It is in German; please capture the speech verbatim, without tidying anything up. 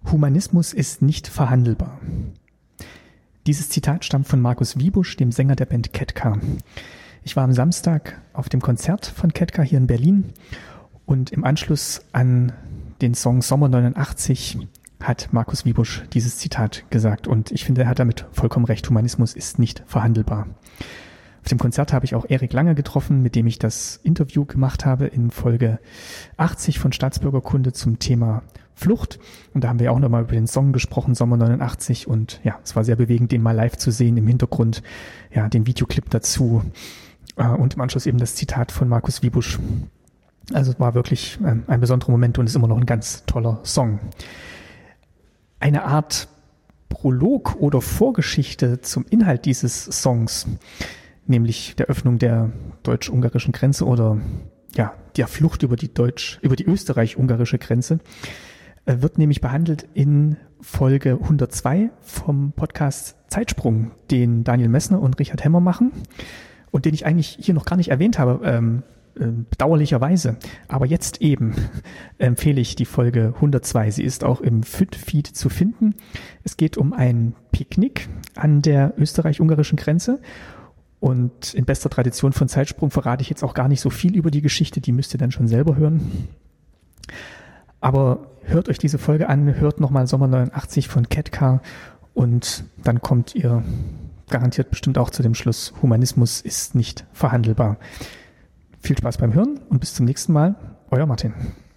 Humanismus ist nicht verhandelbar. Dieses Zitat stammt von Markus Wiebusch, dem Sänger der Band Ketka. Ich war am Samstag auf dem Konzert von Ketka hier in Berlin und im Anschluss an den Song Sommer neunundachtzig hat Markus Wiebusch dieses Zitat gesagt und ich finde, er hat damit vollkommen recht. Humanismus ist nicht verhandelbar. Auf dem Konzert habe ich auch Erik Lange getroffen, mit dem ich das Interview gemacht habe in Folge achtzig von Staatsbürgerkunde zum Thema Flucht. Und da haben wir auch nochmal über den Song gesprochen, Sommer neunundachtzig. Und ja, es war sehr bewegend, den mal live zu sehen, im Hintergrund ja den Videoclip dazu und im Anschluss eben das Zitat von Markus Wiebusch. Also es war wirklich ein besonderer Moment und ist immer noch ein ganz toller Song. Eine Art Prolog oder Vorgeschichte zum Inhalt dieses Songs, nämlich der Öffnung der deutsch-ungarischen Grenze oder ja, der Flucht über die deutsch, über die österreich-ungarische Grenze, wird nämlich behandelt in Folge hundertzwei vom Podcast Zeitsprung, den Daniel Messner und Richard Hemmer machen und den ich eigentlich hier noch gar nicht erwähnt habe, ähm, äh, bedauerlicherweise. Aber jetzt eben empfehle ich die Folge hundertzwei. Sie ist auch im F Y D-Feed zu finden. Es geht um ein Picknick an der österreich-ungarischen Grenze. Und in bester Tradition von Zeitsprung verrate ich jetzt auch gar nicht so viel über die Geschichte, die müsst ihr dann schon selber hören. Aber hört euch diese Folge an, hört nochmal Sommer neunundachtzig von Ketka und dann kommt ihr garantiert bestimmt auch zu dem Schluss, Humanismus ist nicht verhandelbar. Viel Spaß beim Hören und bis zum nächsten Mal, euer Martin.